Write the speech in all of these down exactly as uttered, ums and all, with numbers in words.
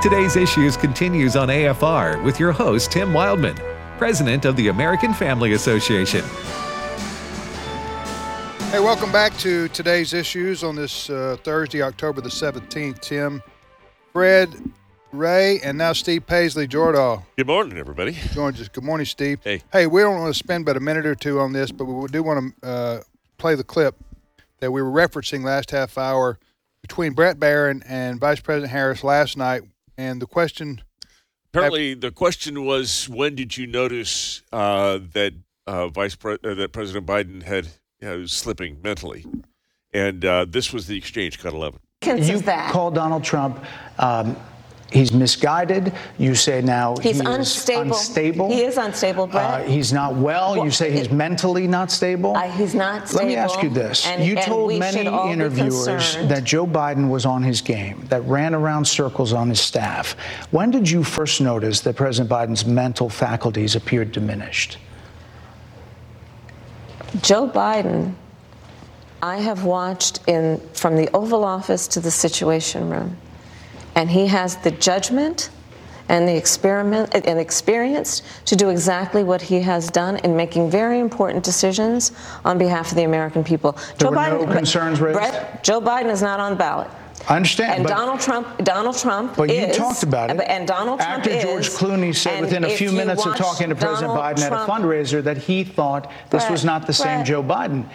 Today's Issues continues on A F R with your host, Tim Wildman, president of the American Family Association. Hey, welcome back to Today's Issues on this uh, Thursday, October the seventeenth. Tim, Fred, Ray, and now Steve Paisley Jordahl. Good morning, everybody. Joins us. Good morning, Steve. Hey. Hey, we don't want to spend but a minute or two on this, but we do want to uh, play the clip that we were referencing last half hour between Bret Baier and Vice President Harris last night. And the question... Apparently, the question was, when did you notice uh, that uh, Vice Pre- uh, that President Biden had you know, was slipping mentally? And uh, this was the exchange, Cut eleven. You call Donald Trump, um, he's misguided. You say now he's he unstable. Is unstable. He is unstable, Brett. Uh, he's not well. well you say he's it, mentally not stable. Uh, he's not stable. Let me ask you this. And, you and told many interviewers that Joe Biden was on his game, that ran around circles on his staff. When did you first notice that President Biden's mental faculties appeared diminished? Joe Biden, I have watched in from the Oval Office to the Situation Room, and he has the judgment and the experiment and experience to do exactly what he has done in making very important decisions on behalf of the American people. There Joe were Biden, no concerns raised? Brett, Joe Biden is not on the ballot. I understand. And but, Donald Trump, Donald Trump but is. But you talked about it. And Donald Trump after is. George Clooney said within a few minutes of talking to President Donald Biden Trump, at a fundraiser that he thought this Brett, was not the Brett. same Joe Biden.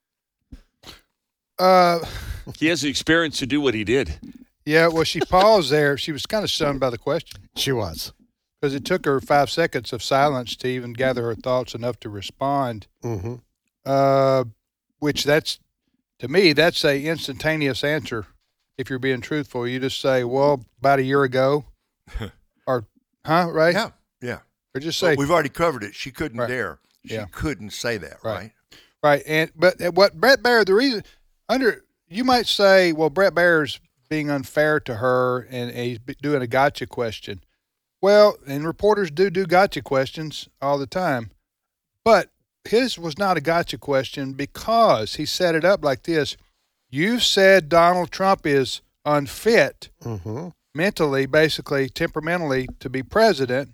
Uh, he has the experience to do what he did. Yeah, well, she paused there. She was kind of stunned by the question. She was. Because it took her five seconds of silence to even gather her thoughts enough to respond. Mm-hmm. Uh, which that's, to me, that's a instantaneous answer. If you're being truthful, you just say, well, about a year ago. or, huh, right? Yeah, yeah. Or just say. Well, we've already covered it. She couldn't right. dare. She yeah. couldn't say that, right? Right. Right. And But what Bret Baier, the reason, under, you might say, well, Bret Baier's being unfair to her and he's doing a gotcha question. Well, and reporters do do gotcha questions all the time. But his was not a gotcha question because he set it up like this. You said Donald Trump is unfit mm-hmm. mentally, basically, temperamentally, to be president,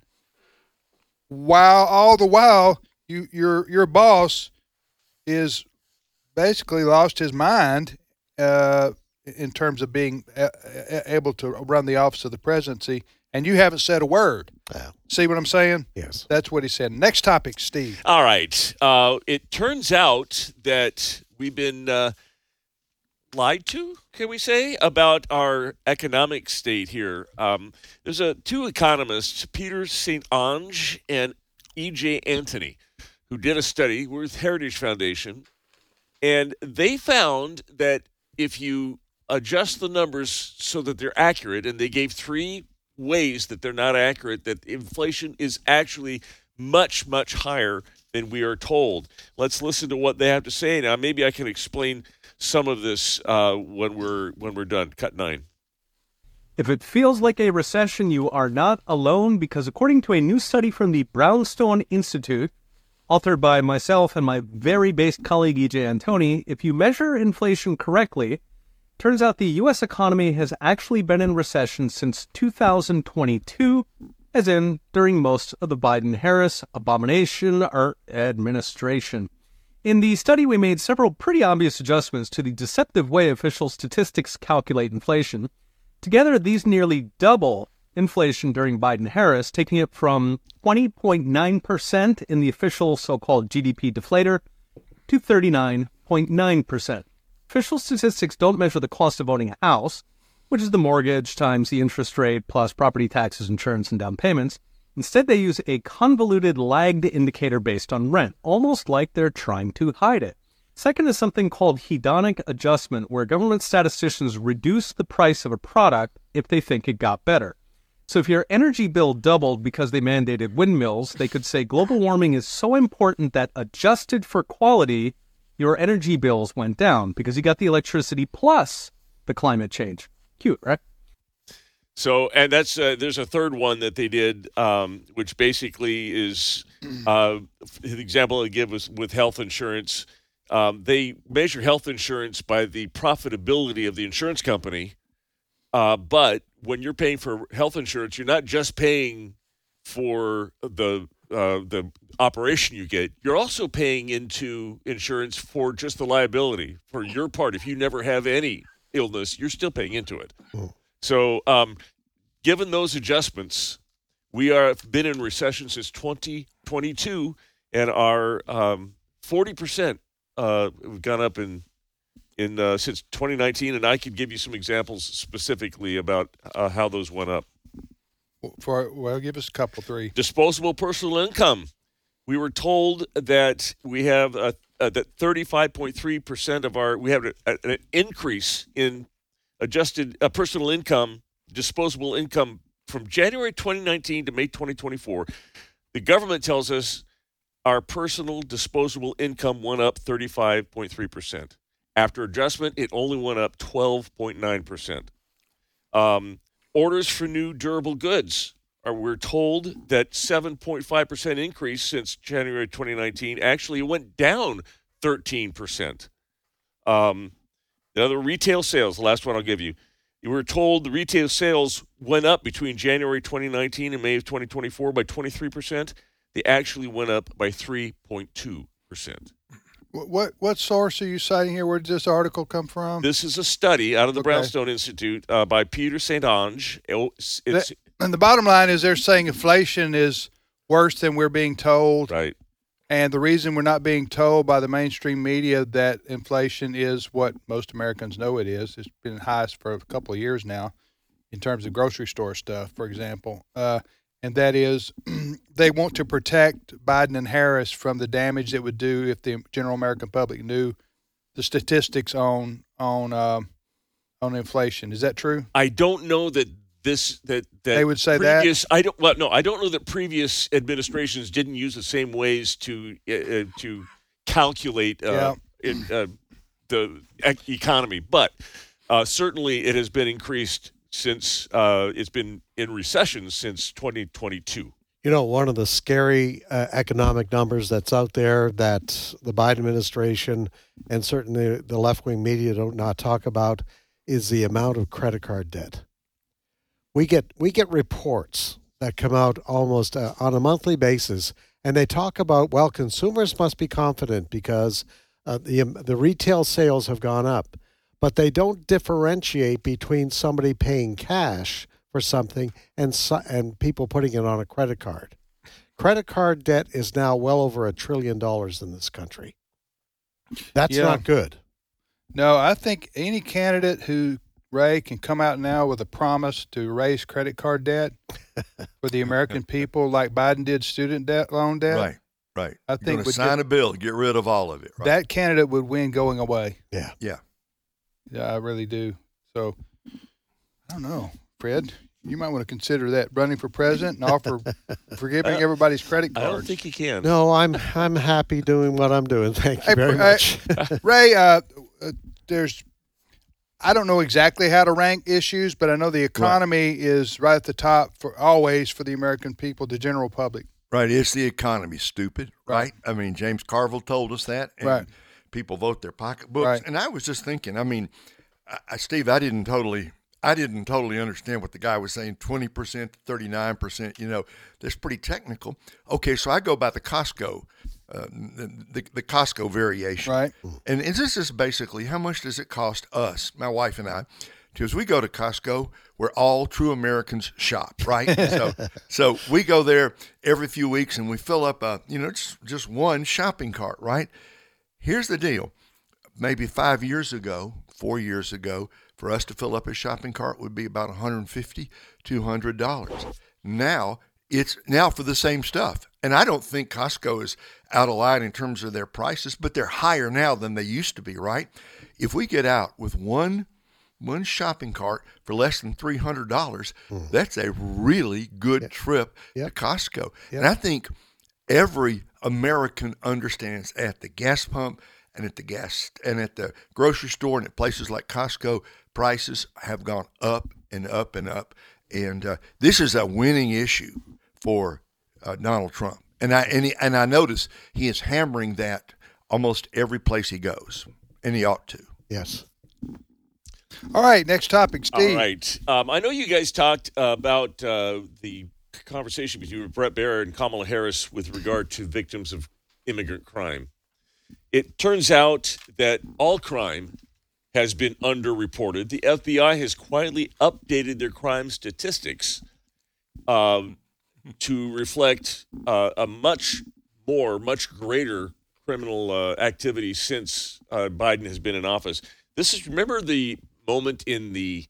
while all the while you your your boss is basically lost his mind uh, in terms of being a- a- able to run the office of the presidency, and you haven't said a word. Yeah. See what I'm saying? Yes. That's what he said. Next topic, Steve. All right. Uh, it turns out that we've been uh, lied to, can we say, about our economic state here. Um, there's a two economists, Peter Saint Onge and E J Antony, who did a study with Heritage Foundation, and they found that if you adjust the numbers so that they're accurate, and they gave three ways that they're not accurate, that inflation is actually much, much higher than we are told. Let's listen to what they have to say. Now, maybe I can explain some of this uh, when we're when we're done. Cut nine. If it feels like a recession, you are not alone, because according to a new study from the Brownstone Institute, authored by myself and my very based colleague E J Antony, if you measure inflation correctly, turns out the U S economy has actually been in recession since two thousand twenty-two, as in during most of the Biden-Harris abomination or administration. In the study, we made several pretty obvious adjustments to the deceptive way official statistics calculate inflation. Together, these nearly double inflation during Biden-Harris, taking it from twenty point nine percent in the official so-called G D P deflator to thirty-nine point nine percent. Official statistics don't measure the cost of owning a house, which is the mortgage times the interest rate plus property taxes, insurance, and down payments. Instead, they use a convoluted lagged indicator based on rent, almost like they're trying to hide it. Second is something called hedonic adjustment, where government statisticians reduce the price of a product if they think it got better. So if your energy bill doubled because they mandated windmills, they could say global warming is so important that adjusted for quality, your energy bills went down because you got the electricity plus the climate change. Cute, right? So, and that's uh, there's a third one that they did, um, which basically is uh, the example I give was with health insurance. Um, they measure health insurance by the profitability of the insurance company, uh, but when you're paying for health insurance, you're not just paying for the uh, the operation you get. You're also paying into insurance for just the liability for your part. If you never have any illness, you're still paying into it. Oh. So, um, given those adjustments, we are been in recession since twenty twenty-two, and our um, forty percent uh, we've gone up in in uh, since twenty nineteen, and I could give you some examples specifically about uh, how those went up. For well, give us a couple, three. Disposable personal income. We were told that we have a, a, that thirty-five point three percent of our we have a, a, an increase in adjusted uh, personal income, disposable income from January twenty nineteen to May twenty twenty-four. The government tells us our personal disposable income went up thirty-five point three percent. After adjustment, it only went up twelve point nine percent. Um, orders for new durable goods. Are, we're told that seven point five percent increase since January twenty nineteen. Actually, it went down thirteen percent. Um, the other retail sales, the last one I'll give you. You were told the retail sales went up between January twenty nineteen and May of twenty twenty-four by twenty-three percent. They actually went up by three point two percent. What what source are you citing here? Where did this article come from? This is a study out of the okay. Brownstone Institute uh, by Peter Saint Onge. It's, it's, that, and the bottom line is they're saying inflation is worse than we're being told. Right. And the reason we're not being told by the mainstream media that inflation is what most Americans know it is. It's been highest for a couple of years now in terms of grocery store stuff, for example. Uh, and that is they want to protect Biden and Harris from the damage it would do if the general American public knew the statistics on on um, on inflation. Is that true? I don't know that this that, that they would say previous, that. I don't. Well, no, I don't know that previous administrations didn't use the same ways to uh, to calculate uh, yeah. in, uh, the economy, but uh, certainly it has been increased since uh, it's been in recession since twenty twenty-two. You know, one of the scary uh, economic numbers that's out there that the Biden administration and certainly the left-wing media don't not talk about is the amount of credit card debt. We get we get reports that come out almost uh, on a monthly basis, and they talk about, well, consumers must be confident because uh, the the retail sales have gone up. But they don't differentiate between somebody paying cash for something and and people putting it on a credit card. Credit card debt is now well over a trillion dollars in this country. That's yeah. not good. No, I think any candidate who, Ray, can come out now with a promise to raise credit card debt for the American people like Biden did student debt, loan debt. Right, right. I think You're going to sign get, a bill to get rid of all of it. Right? That candidate would win going away. Yeah. Yeah. Yeah, I really do. So, I don't know, Fred. You might want to consider that running for president and offer forgiving everybody's credit cards. I don't think you can. No, I'm I'm happy doing what I'm doing. Thank you hey, very uh, much. Ray, uh, uh, there's I don't know exactly how to rank issues, but I know the economy right. is right at the top for always for the American people, the general public. Right. It's the economy, stupid. Right. Right. I mean, James Carville told us that. And right. people vote their pocketbooks. Right. And I was just thinking, I mean, I, Steve, I didn't totally I didn't totally understand what the guy was saying, twenty percent to thirty-nine percent, you know, that's pretty technical. Okay, so I go by the Costco, uh, the, the, the Costco variation. Right. And this is basically how much does it cost us, my wife and I, because we go to Costco where all true Americans shop, right? so so we go there every few weeks and we fill up, a, you know, just, just one shopping cart, right? Here's the deal. Maybe five years ago, four years ago, for us to fill up a shopping cart would be about one hundred fifty dollars, two hundred dollars. Now, it's now for the same stuff. And I don't think Costco is out of line in terms of their prices, but they're higher now than they used to be, right? If we get out with one one shopping cart for less than three hundred dollars, mm. that's a really good yep. trip yep. to Costco. Yep. And I think every American understands at the gas pump and at the gas and at the grocery store and at places like Costco, prices have gone up and up and up. And uh, this is a winning issue for uh, Donald Trump. And I and, he, and I notice he is hammering that almost every place he goes, and he ought to. Yes. All right, next topic, Steve. All right. Um, I know you guys talked uh, about uh, the conversation between Bret Baier and Kamala Harris with regard to victims of immigrant crime. It turns out that all crime has been underreported. The F B I has quietly updated their crime statistics um, to reflect uh, a much more, much greater criminal uh, activity since uh, Biden has been in office. This is, remember the moment in the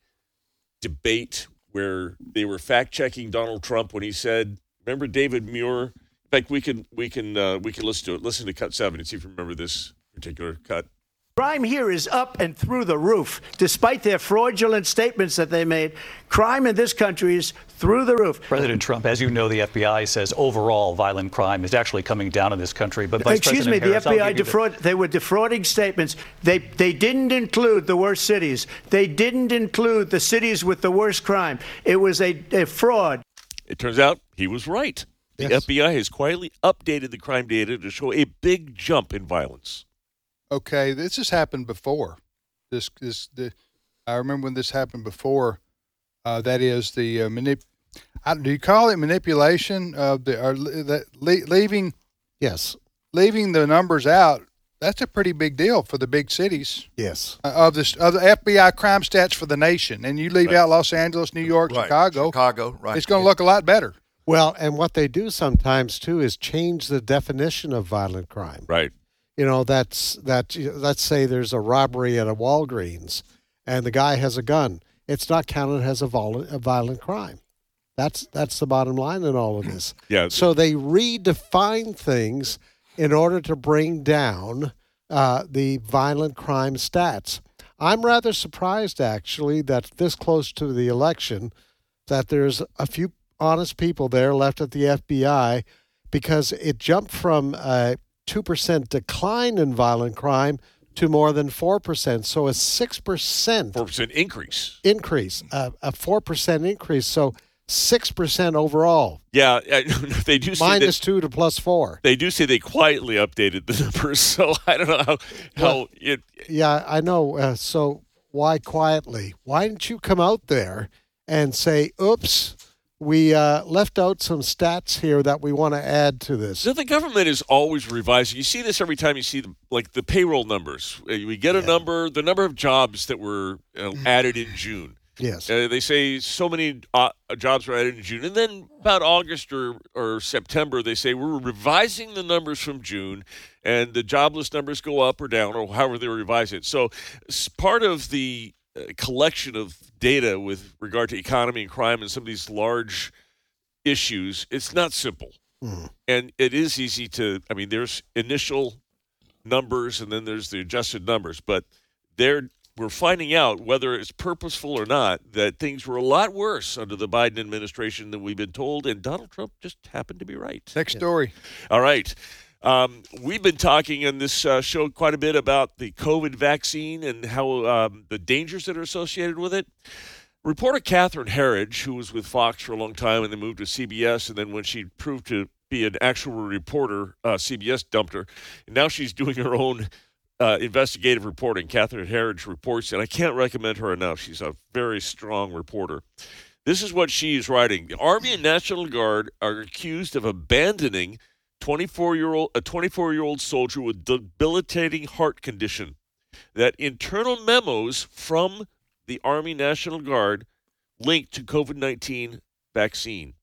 debate where they were fact-checking Donald Trump when he said, remember David Muir? In fact, we can we can uh, we can listen to it. Listen to cut seven and see if you remember this particular cut. Crime here is up and through the roof. Despite their fraudulent statements that they made, crime in this country is through the roof. President Trump, as you know, the F B I says overall violent crime is actually coming down in this country. But Vice Excuse President me, Harris, the F B I I'll give you defraud. They were defrauding statements. They they didn't include the worst cities. They didn't include the cities with the worst crime. It was a, a fraud. It turns out he was right. The Yes. F B I has quietly updated the crime data to show a big jump in violence. Okay, this has happened before. This, this, the, I remember when this happened before. Uh, that is the uh, manip. I, do you call it manipulation of the or le- that le- leaving? Yes. Leaving the numbers out. That's a pretty big deal for the big cities. Yes. Uh, of this of the F B I crime stats for the nation, and you leave Right. out Los Angeles, New York, Right. Chicago. Chicago, right. It's going to look a lot better. Well, and what they do sometimes too is change the definition of violent crime. Right. You know, that's that. Let's say there's a robbery at a Walgreens, and the guy has a gun. It's not counted as a violent, a violent crime. That's that's the bottom line in all of this. Yeah. So they redefine things in order to bring down uh, the violent crime stats. I'm rather surprised, actually, that this close to the election, that there's a few honest people there left at the F B I, because it jumped from a two percent decline in violent crime to more than four percent. So a six percent four percent increase. increase, uh, a four percent increase. So six percent overall, Yeah, they do say minus that, two to plus four. they do say they quietly updated the numbers. So I don't know how how Well, it. Yeah, I know. Uh, so why quietly? Why didn't you come out there and say, oops, we uh, left out some stats here that we want to add to this? So the government is always revising. You see this every time you see the, like the payroll numbers. Uh, We get a number, the number of jobs that were uh, added in June. Yes. Uh, they say so many uh, jobs were added in June. And then about August or, or September, they say we're revising the numbers from June, and the jobless numbers go up or down, or however they revise it. So s- part of the uh, collection of data with regard to economy and crime and some of these large issues, it's not simple. Mm. And it is easy to, I mean, there's initial numbers and then there's the adjusted numbers, but they're we're finding out, whether it's purposeful or not, that things were a lot worse under the Biden administration than we've been told, and Donald Trump just happened to be right. Next story. All right. Um, we've been talking in this uh, show quite a bit about the COVID vaccine and how um, the dangers that are associated with it. Reporter Catherine Herridge, who was with Fox for a long time and then moved to C B S, and then when she proved to be an actual reporter, uh, C B S dumped her, and now she's doing her own Uh, investigative reporting. Catherine Herridge reports, and I can't recommend her enough. She's a very strong reporter. This is what she is writing. The Army and National Guard are accused of abandoning twenty-four-year-old a twenty-four-year-old soldier with debilitating heart condition. That internal memos from the Army National Guard linked to COVID nineteen vaccine.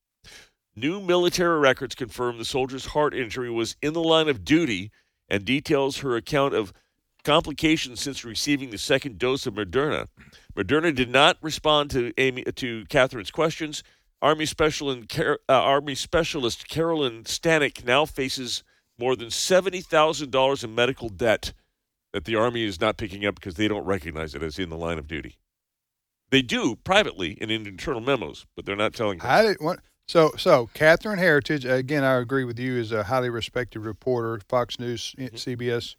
New military records confirm the soldier's heart injury was in the line of duty, and details her account of complications since receiving the second dose of Moderna. Moderna did not respond to Amy to Catherine's questions. Army Special and uh, Army Specialist Carolyn Stanek now faces more than seventy thousand dollars in medical debt that the Army is not picking up because they don't recognize it as in the line of duty. They do privately and in internal memos, but they're not telling her. I didn't want. So, so Catherine Heritage, again, I agree with you, is a highly respected reporter, Fox News, Mm-hmm. C B S.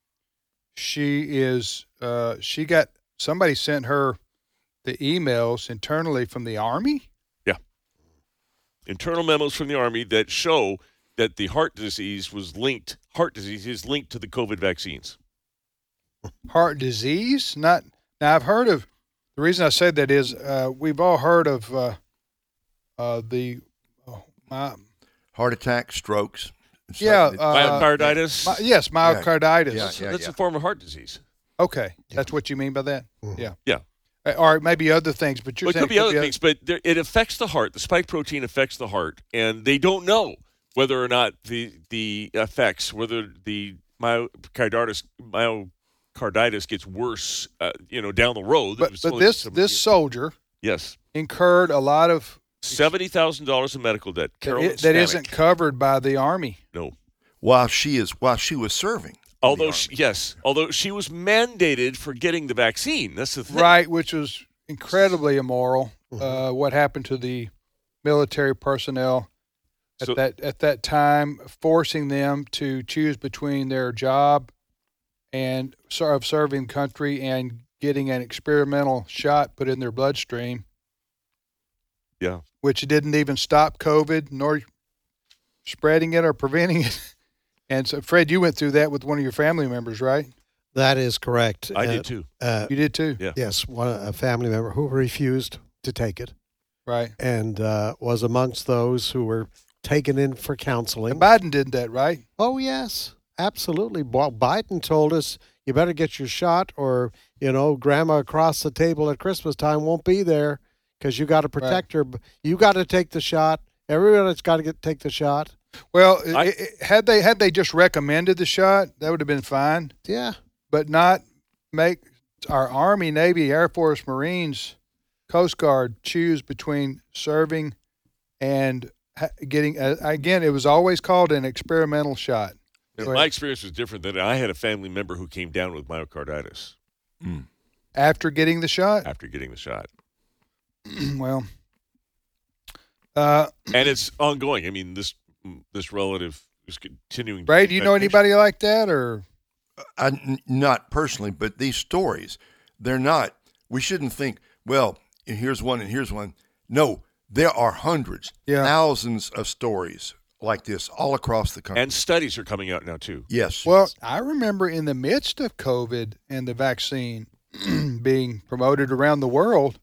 She is, uh, she got, somebody sent her the emails internally from the Army? Yeah. Internal memos from the Army that show that the heart disease was linked, heart disease is linked to the COVID vaccines. Heart disease? Not, now I've heard of, The reason I said that is uh, we've all heard of uh, uh, the oh, my, heart attack, strokes. Yeah, Something- uh, Myocarditis. my, yes, myocarditis. Yeah, yeah, That's yeah. a form of heart disease. Okay, that's what you mean by that. Mhm. Yeah, Yeah. Uh, or maybe other things, but you're Well, it saying could be other things, but there, it affects the heart. The spike protein affects the heart, and they don't know whether or not the the effects, whether the myocarditis myocarditis gets worse, uh, you know, down the road. But, It's but only this some- this soldier yes, incurred a lot of seventy thousand dollars in medical debt. Carolyn that, that Stanek. isn't covered by the Army. No. While she is while she was serving. Although she, yes, although she was mandated for getting the vaccine. That's the thing. Right, which was incredibly immoral. Uh, what happened to the military personnel at So- that at that time, forcing them to choose between their job and ser- of serving country and getting an experimental shot put in their bloodstream, Yeah. which didn't even stop COVID nor spreading it or preventing it. And so, Fred, you went through that with one of your family members, right? That is correct. I Uh, did too. Uh, You did too, Yeah. yes, one a family member who refused to take it right? and uh, was amongst those who were taken in for counseling. And Biden did that, right? Oh, yes, absolutely. Well, Biden told us you better get your shot or, you know, grandma across the table at Christmas time won't be there because you got to protect her. You got to take the shot. Everybody's got to get take the shot. Well, I- it, it, had they had they just recommended the shot, that would have been fine. Yeah. But not make our Army, Navy, Air Force, Marines, Coast Guard choose between serving and ha- getting. Uh, again, it was always called an experimental shot. And Go my ahead. experience was different. Than I had a family member who came down with myocarditis After getting the shot, after getting the shot, well, uh, and it's ongoing. I mean, this this relative is continuing. Ray, do you know anybody like that, or I, n- not personally, but these stories, they're not, we shouldn't think, well, here's one and here's one. No, there are hundreds, Yeah. thousands of stories like this all across the country. And studies are coming out now too. yes. well, I remember in the midst of COVID and the vaccine being promoted around the world,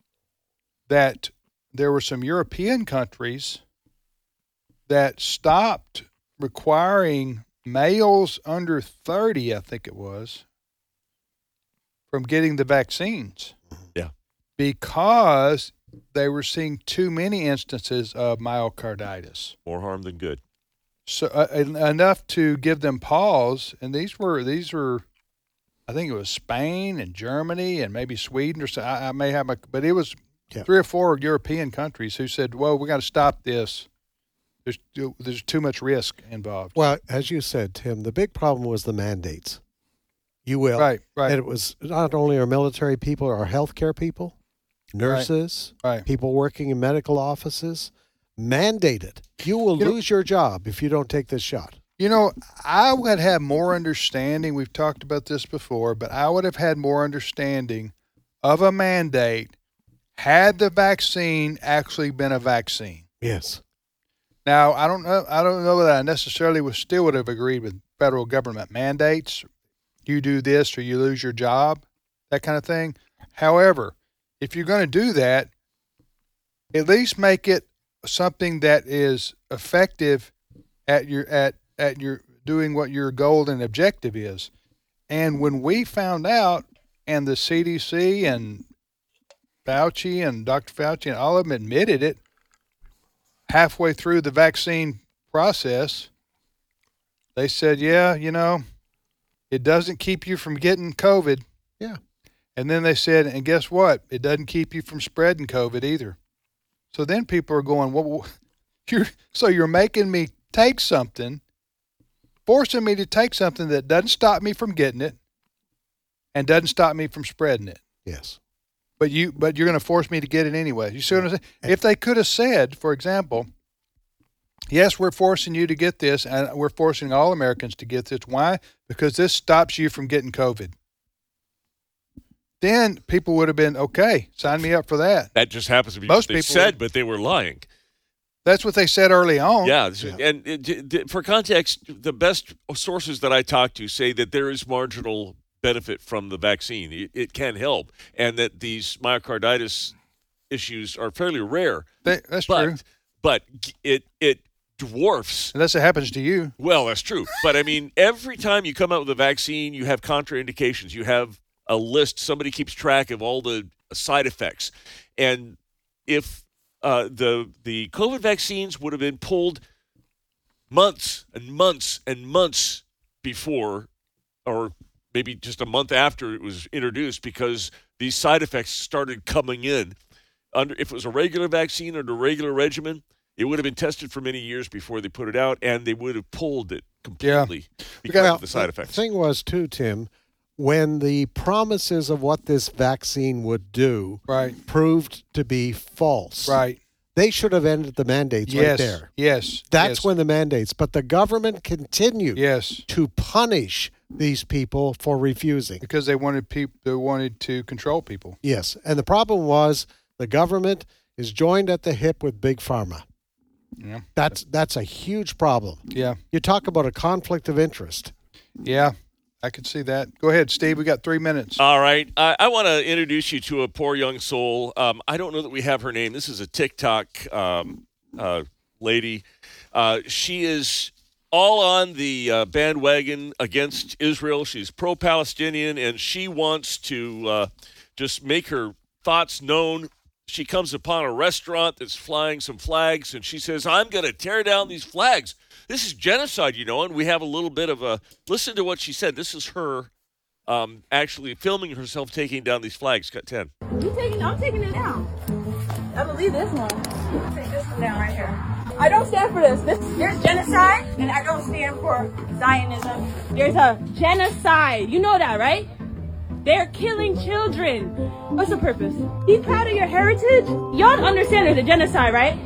that there were some European countries that stopped requiring males under thirty, I think it was, from getting the vaccines. Yeah. Because they were seeing too many instances of myocarditis. More harm than good. So uh, en- enough to give them pause, and these were these were, I think it was Spain and Germany and maybe Sweden or so. I, I may have my, but it was Yeah. three or four European countries who said, "Well, we got to stop this. There's there's too much risk involved." Well, as you said, Tim, the big problem was the mandates. You will. Right, right. And it was not only our military people, our healthcare people, nurses, Right. people working in medical offices, mandated. You will You know- lose your job if you don't take this shot. You know, I would have more understanding. We've talked about this before, but I would have had more understanding of a mandate had the vaccine actually been a vaccine. Yes. Now, I don't know. I don't know that I necessarily would still would have agreed with federal government mandates. You do this or you lose your job, that kind of thing. However, if you're going to do that, at least make it something that is effective at your at at your doing what your goal and objective is. And when we found out, and the C D C and Fauci and Doctor Fauci and all of them admitted it halfway through the vaccine process, they said, yeah, you know, it doesn't keep you from getting COVID. Yeah. And then they said, and guess what? It doesn't keep you from spreading COVID either. So then people are going, well, you're, so you're making me take something, forcing me to take something that doesn't stop me from getting it and doesn't stop me from spreading it. Yes. But you, but you're going to force me to get it anyway. You see what I'm saying? If they could have said, for example, yes, we're forcing you to get this, and we're forcing all Americans to get this. Why? Because this stops you from getting COVID. Then people would have been, okay, sign me up for that. That just happens to be Most what they people said, would. but they were lying. That's what they said early on. Yeah, and it, d- d- for context, the best sources that I talk to say that there is marginal benefit from the vaccine. It, it can help, and that these myocarditis issues are fairly rare. That, that's but, true. But it it dwarfs. Unless it happens to you. Well, that's true. But, I mean, every time you come out with a vaccine, you have contraindications. You have a list. Somebody keeps track of all the side effects. And if uh, the the COVID vaccines would have been pulled months and months and months before, or maybe just a month after it was introduced, because these side effects started coming in. Under, if it was a regular vaccine under a regular regimen, it would have been tested for many years before they put it out, and they would have pulled it completely yeah. because now, of the side effects. The thing was, too, Tim, when the promises of what this vaccine would do right. proved to be false, right. they should have ended the mandates yes. right there. Yes. That's yes. when the mandates. But the government continued yes. to punish these people for refusing. Because they wanted people, they wanted to control people. Yes. And the problem was the government is joined at the hip with Big Pharma. Yeah. That's that's a huge problem. Yeah. You talk about a conflict of interest. Yeah, I can see that. Go ahead, Steve. We got three minutes. All right. I, I want to introduce you to a poor young soul. Um, I don't know that we have her name. This is a TikTok um, uh, lady. Uh, she is all on the uh, bandwagon against Israel. She's pro-Palestinian, and she wants to uh, just make her thoughts known. She comes upon a restaurant that's flying some flags, and she says, I'm going to tear down these flags. This is genocide, you know, and we have a little bit of a – listen to what she said. This is her um, actually filming herself taking down these flags. Cut ten. You taking? I'm taking it down. I believe this one. I'll take this one down right here. I don't stand for this. this. There's genocide, and I don't stand for Zionism. There's a genocide. You know that, right? They're killing children. What's the purpose? Be proud of your heritage? Y'all understand there's a genocide, right?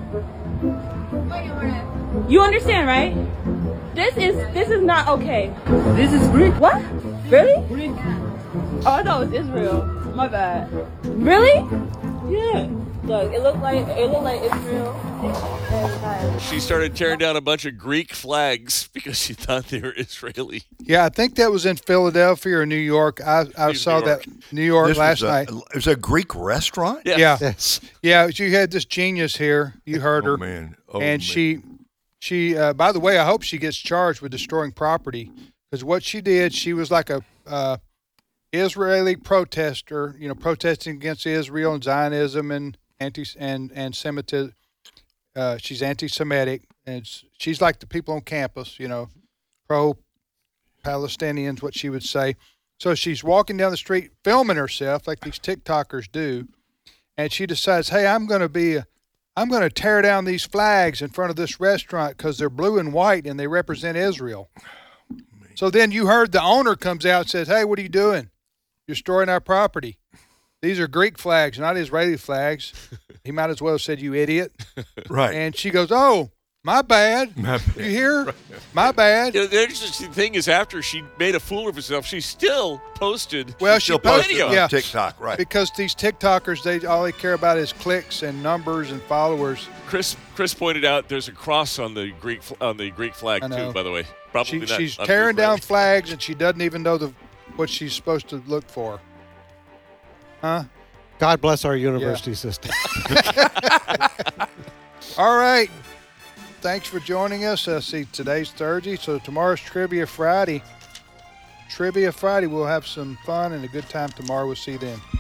You understand, right? This is this is not okay. This is Greek. What? Really? Greek. Oh, I thought it was Israel. My bad. Really? Yeah. Look, it looked like it looked like Israel. She started tearing down a bunch of Greek flags because she thought they were Israeli. Yeah, I think that was in Philadelphia or New York. I, I saw that New York this last was a, night. It was a Greek restaurant? Yeah. Yeah. Yes. Yeah, you had this genius here. You heard her. Oh, man. Oh, and man. she, she. Uh, by the way, I hope she gets charged with destroying property, because what she did, she was like a uh, Israeli protester, you know, protesting against Israel and Zionism and anti and and Semitism. Uh, she's anti-Semitic, and it's, she's like the people on campus, you know, pro-Palestinians, what she would say. So she's walking down the street filming herself like these TikTokers do, and she decides, hey, I'm going to be, a, I'm going to tear down these flags in front of this restaurant because they're blue and white and they represent Israel. So then you heard the owner comes out and says, hey, what are you doing? You're destroying our property. These are Greek flags, not Israeli flags. He might as well have said, you idiot. Right. And she goes, oh, my bad. My bad. You hear? My bad. You know, the interesting thing is, after she made a fool of herself, she still posted Well, she she still posted video. on yeah. TikTok, right. Because these TikTokers, they all they care about is clicks and numbers and followers. Chris Chris pointed out there's a cross on the Greek on the Greek flag I know. too. By the way, probably She, not she's on tearing the Israeli. down flags, and she doesn't even know the what she's supposed to look for. Huh? God bless our university system. All right. Thanks for joining us. Uh, see, today's Thursday, so tomorrow's Trivia Friday. Trivia Friday. We'll have some fun and a good time tomorrow. We'll see you then.